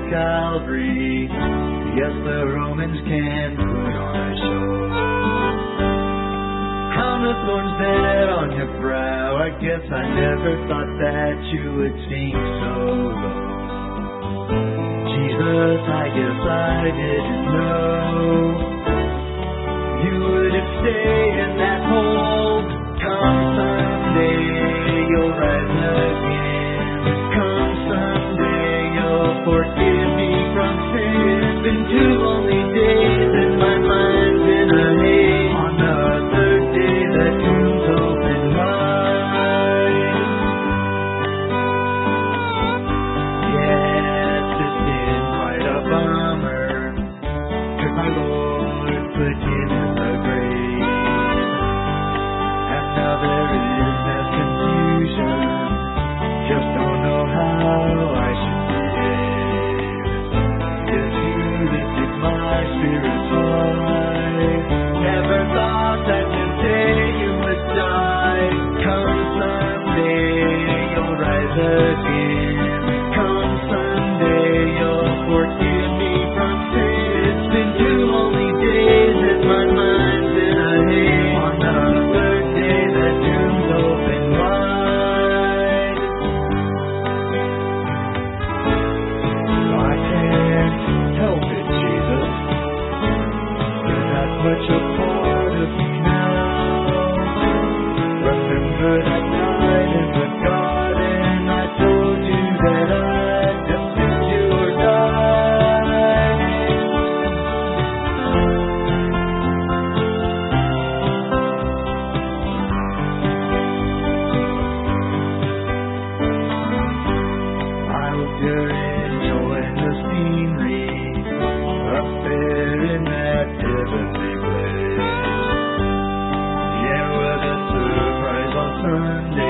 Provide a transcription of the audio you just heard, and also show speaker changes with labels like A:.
A: Calvary. Yes, the Romans can put on a show. Crown of thorns that on your brow. I guess I never thought that you would sink so low. Jesus, I guess I didn't know you wouldn't stay in that hole. Come someday, you'll rise again. Come someday, you'll forgive me from sin. It's been 2 lonely days and my mind's in a haze. On the 3rd day, the tomb's open wide. Yes, it's been quite a bummer, 'cause my Lord put him in the grave. And now there is this confusion, just don't know how I should behave. Yes, you lifted my spirits high. Never thought that today you would die. Come someday, you'll rise again. Come someday, you'll forgive me from sin. It's been 2 lonely days and my mind's in a haze. On the 3rd day, the tomb's open wide. I can't help it, Jesus. You're that much a part of me now. Remember that night in the garden, I told you that I'd accept you or die. I hope you're enjoying the scenery up there in that heavenly place. Yeah, what a surprise on Sunday.